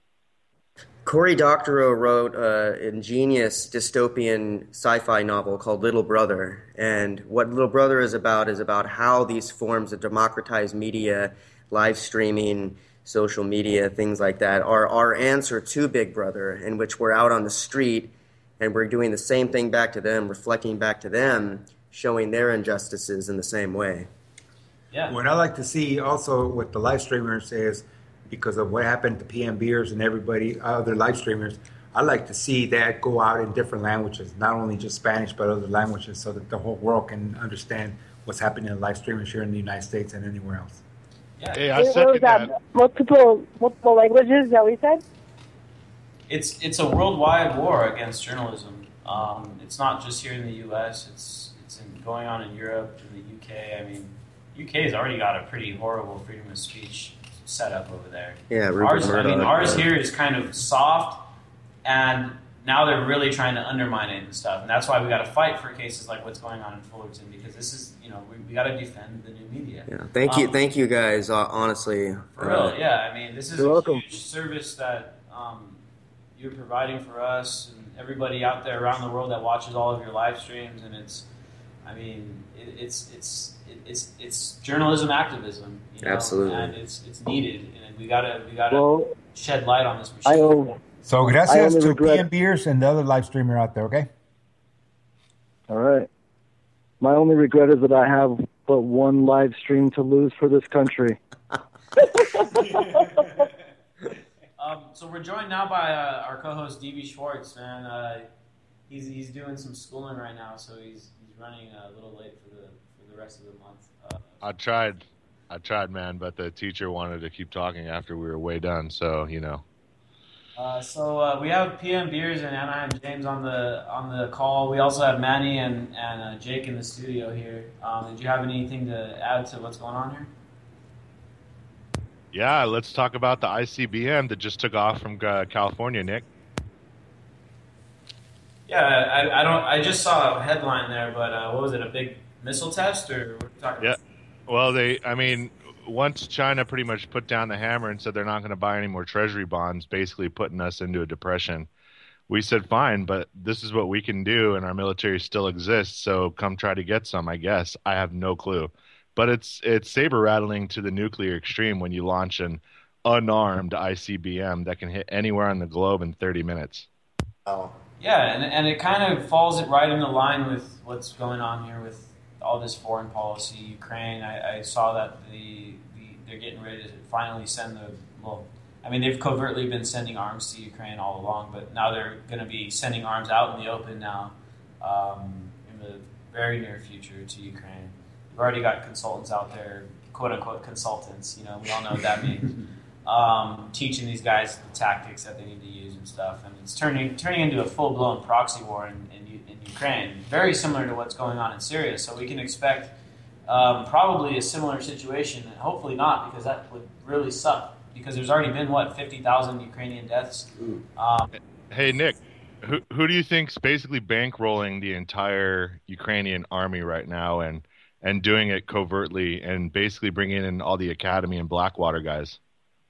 Cory Doctorow wrote an ingenious dystopian sci-fi novel called Little Brother, and what Little Brother is about how these forms of democratized media, live streaming, social media, things like that, are our answer to Big Brother, in which we're out on the street and we're doing the same thing back to them, reflecting back to them, showing their injustices in the same way. Yeah. What I like to see also with the live streamers is, because of what happened to PM Beers and everybody, other live streamers, I like to see that go out in different languages, not only just Spanish, but other languages, so that the whole world can understand what's happening in live streamers here in the United States and anywhere else. Yeah. Hey, I second that. Multiple languages, is that what you said? It's a worldwide war against journalism. It's not just here in the U.S. It's going on in Europe, in the UK. I mean, UK's already got a pretty horrible freedom of speech set up over there. Yeah, Rupert Murdoch. Ours here is kind of soft, and now they're really trying to undermine it and stuff. And that's why we got to fight for cases like what's going on in Fullerton, because this is, we got to defend the new media. Yeah, thank you guys. Honestly, for real. Yeah, I mean, this is huge service that you're providing for us and everybody out there around the world that watches all of your live streams, and it's journalism activism. Absolutely, and it's needed, and we gotta shed light on this machine. So gracias to PM Beers and the other live streamer out there. Okay. All right. My only regret is that I have but one live stream to lose for this country. So we're joined now by our co-host DB Schwartz, man. He's doing some schooling right now, so he's running a little late for the rest of the month. I tried, man, but the teacher wanted to keep talking after we were way done, so So we have PM Beers and Anaheim James on the call. We also have Manny and Jake in the studio here. Did you have anything to add to what's going on here? Yeah, let's talk about the ICBM that just took off from California, Nick. Yeah, I just saw a headline there, but what was it? A big missile test, or what are you talking about? Well, once China pretty much put down the hammer and said they're not going to buy any more treasury bonds, basically putting us into a depression, we said, fine, but this is what we can do, and our military still exists, so come try to get some, I guess. I have no clue. But it's saber-rattling to the nuclear extreme when you launch an unarmed ICBM that can hit anywhere on the globe in 30 minutes. Oh. Yeah, and it kind of falls right in line with what's going on here with all this foreign policy. Ukraine, I saw that they're getting ready to finally send I mean, they've covertly been sending arms to Ukraine all along, but now they're going to be sending arms out in the open now in the very near future to Ukraine. We've already got consultants out there, quote-unquote consultants. You know, we all know what that means. Teaching these guys the tactics that they need to use and stuff. And it's turning into a full-blown proxy war in Ukraine, very similar to what's going on in Syria. So we can expect probably a similar situation, and hopefully not, because that would really suck. Because there's already been, 50,000 Ukrainian deaths? Hey, Nick, who do you think's basically bankrolling the entire Ukrainian army right now and doing it covertly and basically bringing in all the Academy and Blackwater guys?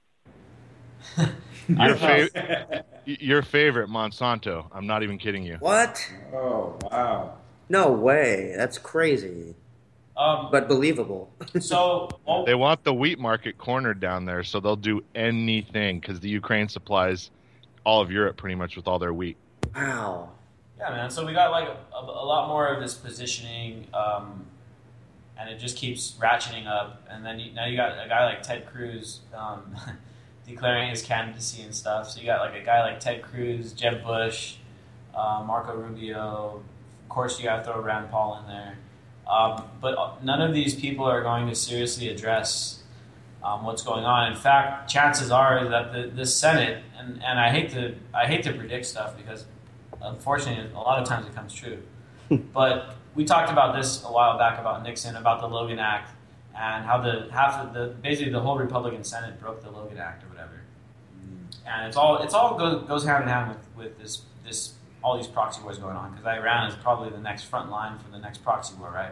Your favorite, Monsanto. I'm not even kidding you. What? Oh, wow. No way. That's crazy. But believable. They want the wheat market cornered down there, so they'll do anything because the Ukraine supplies all of Europe pretty much with all their wheat. Wow. Yeah, man. So we got like a lot more of this positioning, and it just keeps ratcheting up. And then now you got a guy like Ted Cruz declaring his candidacy and stuff. So you got like a guy like Ted Cruz, Jeb Bush, Marco Rubio. Of course, you got to throw Rand Paul in there. But none of these people are going to seriously address what's going on. In fact, chances are that the Senate, and I hate to predict stuff because unfortunately a lot of times it comes true. But we talked about this a while back about Nixon, about the Logan Act, and how basically the whole Republican Senate broke the Logan Act or whatever. And it's all goes hand in hand with this all these proxy wars going on, because Iran is probably the next front line for the next proxy war, right?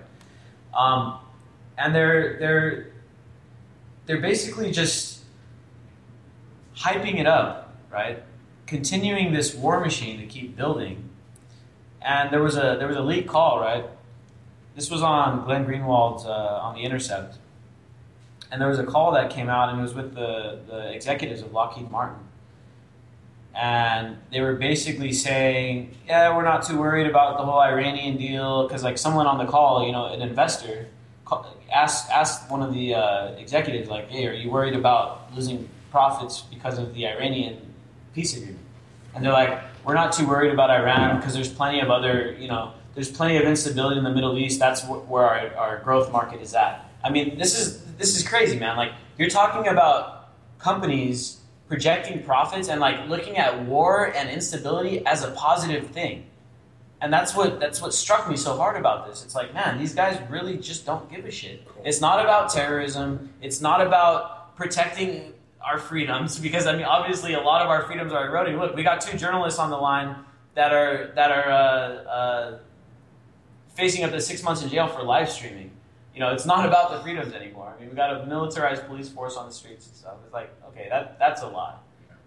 And they're basically just hyping it up, right? Continuing this war machine to keep building. And there was a leak call, right? This was on Glenn Greenwald's on The Intercept, and there was a call that came out, and it was with the executives of Lockheed Martin. And they were basically saying, yeah, we're not too worried about the whole Iranian deal, because like someone on the call, an investor, asked one of the executives, like, hey, are you worried about losing profits because of the Iranian peace agreement? And they're like, we're not too worried about Iran because there's plenty of other, there's plenty of instability in the Middle East. That's where our growth market is at. I mean, this is crazy, man. Like, you're talking about companies projecting profits and like looking at war and instability as a positive thing. And that's what struck me so hard about this. It's like, man, these guys really just don't give a shit. It's not about terrorism. It's not about protecting our freedoms, because I mean, obviously a lot of our freedoms are eroding. Look, we got 2 journalists on the line that are facing up to 6 months in jail for live streaming. It's not about the freedoms anymore. I mean, we got a militarized police force on the streets and stuff. It's like, okay, that's a lot.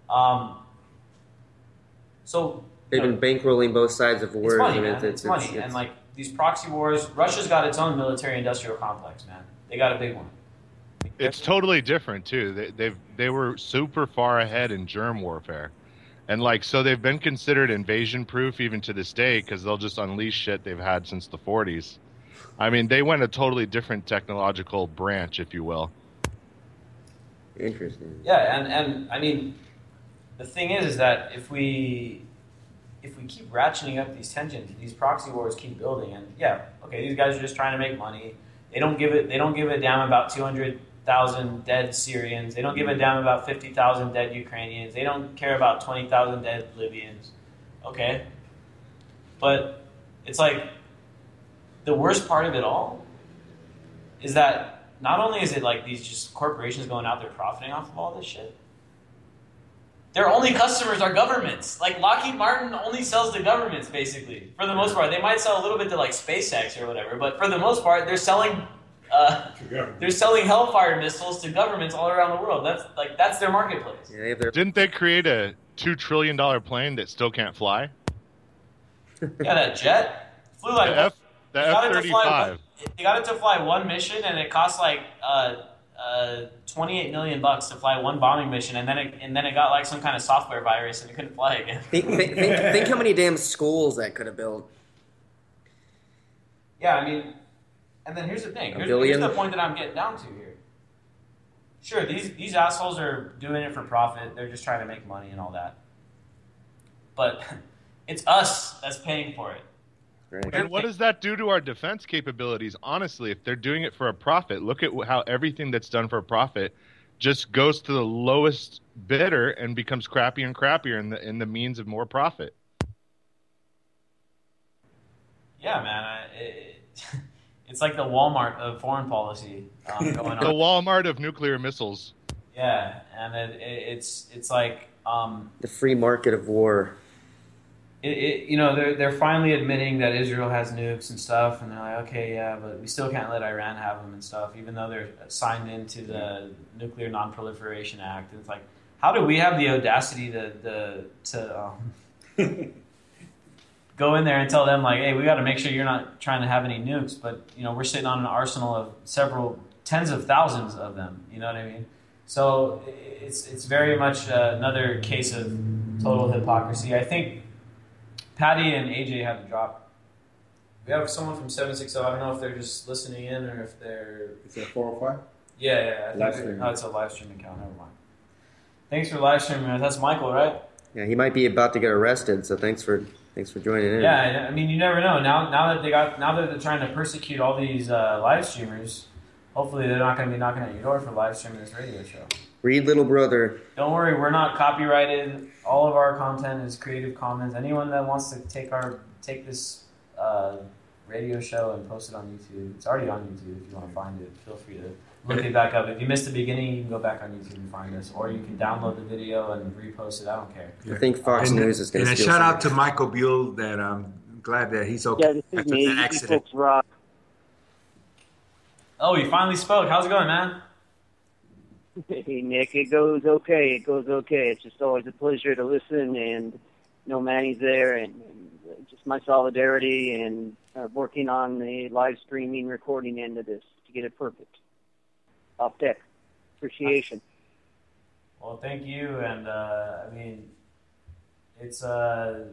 So they've been bankrolling both sides of wars. It's money, man. It's money. And like these proxy wars, Russia's got its own military-industrial complex, man. They got a big one. It's totally different too. They were super far ahead in germ warfare, and like so they've been considered invasion-proof even to this day because they'll just unleash shit they've had since the 40s. I mean, they went a totally different technological branch, if you will. Interesting. Yeah, and I mean, the thing is that if we keep ratcheting up these tensions, these proxy wars keep building, and yeah, okay, these guys are just trying to make money. They don't give a damn about 200,000 dead Syrians. They don't give a damn about 50,000 dead Ukrainians. They don't care about 20,000 dead Libyans. Okay, but it's like, the worst part of it all is that not only is it like these just corporations going out there profiting off of all this shit, their only customers are governments. Like Lockheed Martin only sells to governments, basically, for the most part. They might sell a little bit to like SpaceX or whatever, but for the most part, they're selling Hellfire missiles to governments all around the world. That's their marketplace. Yeah, Didn't they create a $2 trillion plane that still can't fly? Yeah, that jet flew like. The F-35. They got it to fly one mission, and it cost like $28 million to fly one bombing mission, and then it got like some kind of software virus, and it couldn't fly again. think how many damn schools that could have built. Yeah, I mean, and then here's the thing. Here's the point that I'm getting down to here. Sure, these assholes are doing it for profit. They're just trying to make money and all that. But it's us that's paying for it. Right. And what does that do to our defense capabilities? Honestly, if they're doing it for a profit, look at how everything that's done for a profit just goes to the lowest bidder and becomes crappier and crappier in the means of more profit. Yeah, man. It's like the Walmart of foreign policy going on. The Walmart of nuclear missiles. Yeah, and it's like The free market of war. they're finally admitting that Israel has nukes and stuff, and they're like, okay, yeah, but we still can't let Iran have them and stuff, even though they're signed into the Nuclear Non-Proliferation Act. And it's like, how do we have the audacity to go in there and tell them, like, hey, we got to make sure you're not trying to have any nukes, but we're sitting on an arsenal of several tens of thousands of them. You know what I mean? So it's very much another case of total hypocrisy. I think Patty and AJ have to drop. We have someone from 760. I don't know if they're just listening in or if they're... Is that 405? Yeah. Live stream. Oh, it's a live stream account. Never mind. Thanks for live streaming. That's Michael, right? Yeah, he might be about to get arrested, so thanks for joining in. Yeah, I mean, you never know. Now that they're trying to persecute all these live streamers, hopefully they're not going to be knocking at your door for live streaming this radio show. Read Little Brother. Don't worry, we're not copyrighted. All of our content is Creative Commons. Anyone that wants to take this radio show and post it on YouTube, it's already on YouTube. If you want to find it, feel free to look it back up. If you missed the beginning, you can go back on YouTube and find us, or you can download the video and repost it. I don't care. I think Fox News is going to steal And a shout some out to Michael Buell. That I'm glad that he's okay. Yeah, this is after me. the accident. Folks rock. Oh, you finally spoke. How's it going, man? Hey, Nick, it goes okay. It's just always a pleasure to listen, and Manny's there, and just my solidarity and working on the live streaming, recording end of this to get it perfect. Off deck. Appreciation. Well, thank you, and I mean, it's a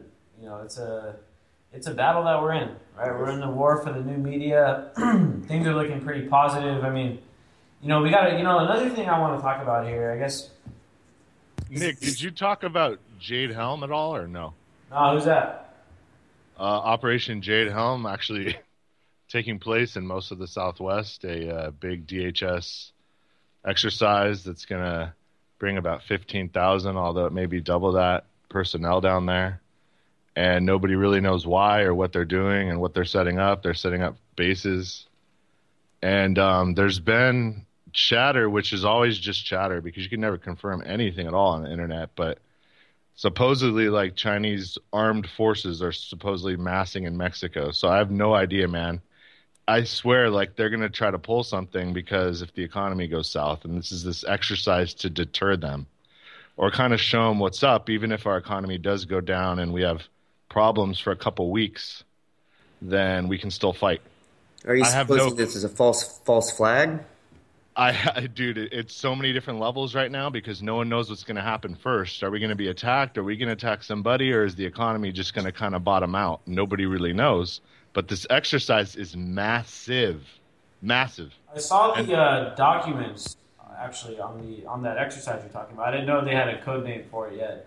battle that we're in, right? We're in the war for the new media. Things are looking pretty positive. I mean, we got to, another thing I want to talk about here, I guess. Nick, did you talk about Jade Helm at all, or no? No, who's that? Operation Jade Helm actually taking place in most of the Southwest, a big DHS exercise that's going to bring about 15,000, although it may be double that, personnel down there. And nobody really knows why or what they're doing and what they're setting up. They're setting up bases. And there's been chatter, which is always just chatter because you can never confirm anything at all on the internet. But supposedly, like, Chinese armed forces are supposedly massing in Mexico. So I have no idea, man. I swear, like, they're going to try to pull something because if the economy goes south, and this is this exercise to deter them or kind of show them what's up, even if our economy does go down and we have problems for a couple weeks, then we can still fight. Are you supposing this is a false flag? Dude, it's so many different levels right now because no one knows what's going to happen first. Are we going to be attacked? Are we going to attack somebody? Or is the economy just going to kind of bottom out? Nobody really knows. But this exercise is massive. Massive. I saw the documents, actually, on that exercise you're talking about. I didn't know they had a code name for it yet.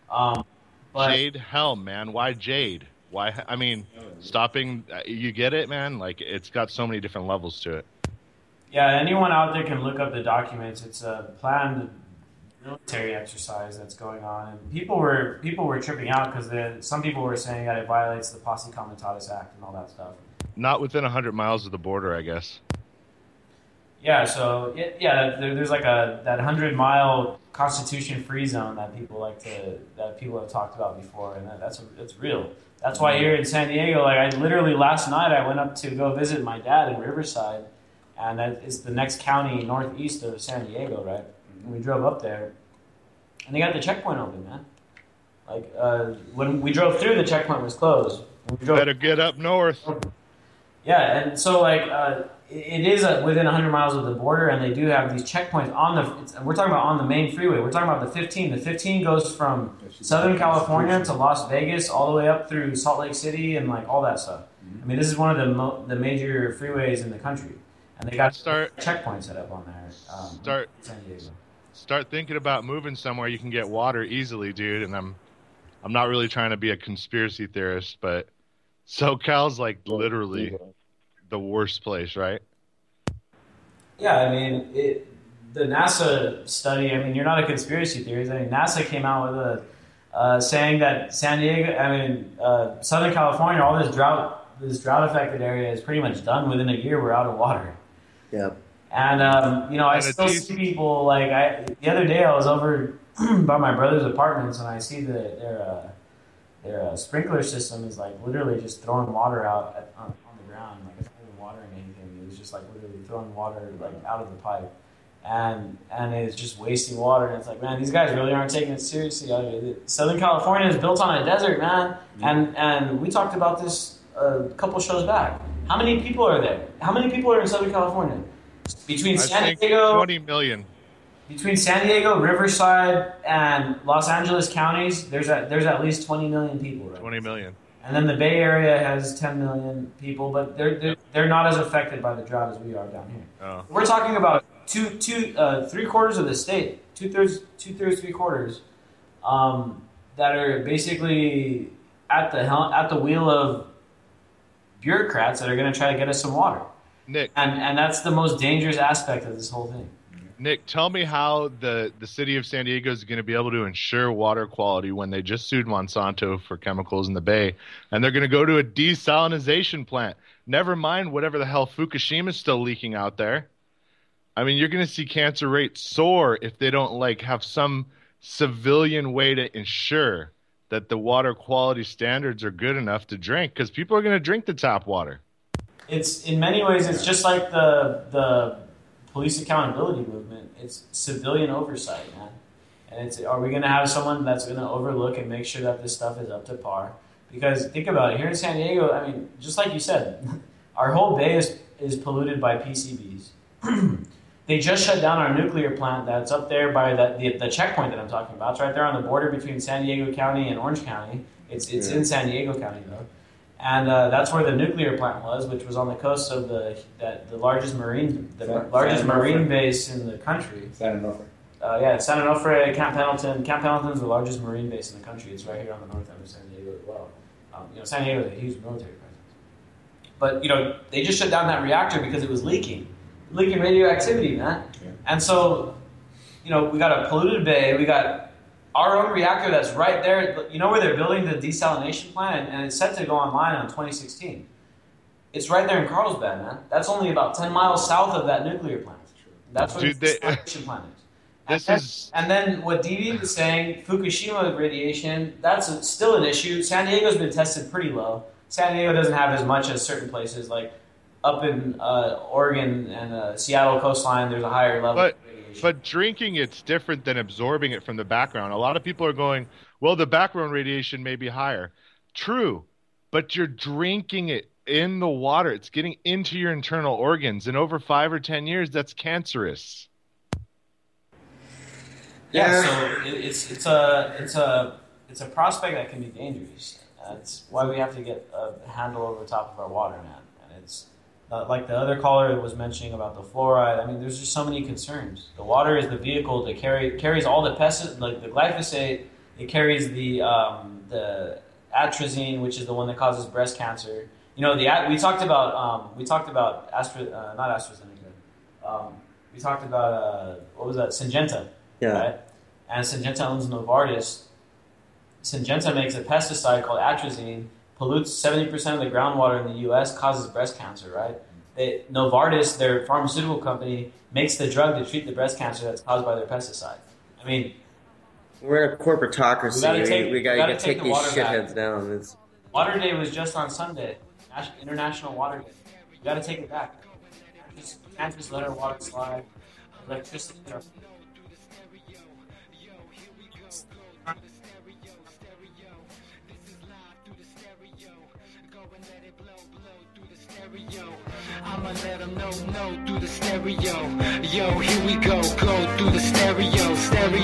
But Jade Helm, man. Why Jade? Why? I mean, stopping. You get it, man. Like, it's got so many different levels to it. Yeah, anyone out there can look up the documents. It's a planned military exercise that's going on, and people were tripping out because some people were saying that it violates the Posse Comitatus Act and all that stuff. Not within 100 miles of the border, I guess. Yeah, so there's like that 100-mile Constitution-free zone that people have talked about before, and that's real. That's why here in San Diego, like, I literally last night I went up to go visit my dad in Riverside, and that is the next county northeast of San Diego, right? And we drove up there, and they got the checkpoint open, man. Like, when we drove through, the checkpoint was closed. Better get up north. Yeah, and so, like, it is within 100 miles of the border, and they do have these checkpoints we're talking about on the main freeway. We're talking about the 15. The 15 goes from Southern California to Las Vegas all the way up through Salt Lake City and, like, all that stuff. I mean, this is one of the major freeways in the country. and they got Start- checkpoints set up on there. Start- in San Diego. Start thinking about moving somewhere you can get water easily, dude. And I'm not really trying to be a conspiracy theorist, but SoCal's like literally the worst place, right? Yeah, I mean, the NASA study, I mean, you're not a conspiracy theorist. I mean, NASA came out with saying that San Diego, Southern California, all this drought-affected area is pretty much done. Within a year, we're out of water. Yep. And, I still see people, the other day I was over by my brother's apartments, and I see their sprinkler system is, literally just throwing water out on the ground. It's not even watering anything. It was just, literally throwing water, out of the pipe. And it's just wasting water. And it's man, these guys really aren't taking it seriously. Southern California is built on a desert, man. And we talked about this a couple shows back. How many people are there? How many people are in Southern California? Between San Diego, 20 million. Between San Diego, Riverside, and Los Angeles counties, there's at least 20 million people. Right? 20 million. And then the Bay Area has 10 million people, but they're not as affected by the drought as we are down here. Oh. We're talking about three quarters of the state, two thirds, 3/4, that are basically at the wheel of bureaucrats that are going to try to get us some water. Nick, and that's the most dangerous aspect of this whole thing. Nick, tell me how the city of San Diego is going to be able to ensure water quality when they just sued Monsanto for chemicals in the Bay, and they're going to go to a desalinization plant. Never mind whatever the hell Fukushima's still leaking out there. I mean, you're going to see cancer rates soar if they don't have some civilian way to ensure that the water quality standards are good enough to drink, because people are going to drink the tap water. It's in many ways, it's just like the police accountability movement. It's civilian oversight, man. And are we going to have someone that's going to overlook and make sure that this stuff is up to par? Because think about it, here in San Diego, I mean, just like you said, our whole bay is polluted by PCBs. They just shut down our nuclear plant that's up there by the checkpoint that I'm talking about. It's right there on the border between San Diego County and Orange County. It's in San Diego County, though. And that's where the nuclear plant was, which was on the coast of the largest marine base in the country. San Onofre. San Onofre, Camp Pendleton. Camp Pendleton's the largest marine base in the country. It's right here on the north end of San Diego as well. San Diego is a huge military presence. But they just shut down that reactor because it was leaking radioactivity, man. Yeah. And so, we got a polluted bay. We got our own reactor that's right there. You know where they're building the desalination plant, and it's set to go online in 2016. It's right there in Carlsbad, man. That's only about 10 miles south of that nuclear plant. That's where the desalination plant is. And then what DV was saying, Fukushima radiation, that's still an issue. San Diego's been tested pretty low. San Diego doesn't have as much as certain places, like up in Oregon and Seattle coastline, there's a higher level of radiation. But drinking it's different than absorbing it from the background. A lot of people are going, well, the background radiation may be higher. True, but you're drinking it in the water. It's getting into your internal organs. And over 5 or 10 years, that's cancerous. Yeah, so it's a prospect that can be dangerous. That's why we have to get a handle over the top of our water, man. And it's like the other caller was mentioning about the fluoride. I mean, there's just so many concerns. The water is the vehicle that carries all the pesticides, like the glyphosate. It carries the atrazine, which is the one that causes breast cancer. We talked about not AstraZeneca. We talked about what was that? Syngenta. Yeah. Right? And Syngenta owns Novartis. Syngenta makes a pesticide called atrazine, pollutes 70% of the groundwater in the U.S., causes breast cancer, right? Novartis, their pharmaceutical company, makes the drug to treat the breast cancer that's caused by their pesticide. I mean, we're in a corporatocracy. We got to take these shitheads down. Water Day was just on Sunday, International Water Day. We got to take it back. Can't just let our water slide. Electricity. I'ma let them know through the stereo. Yo, here we go through the stereo.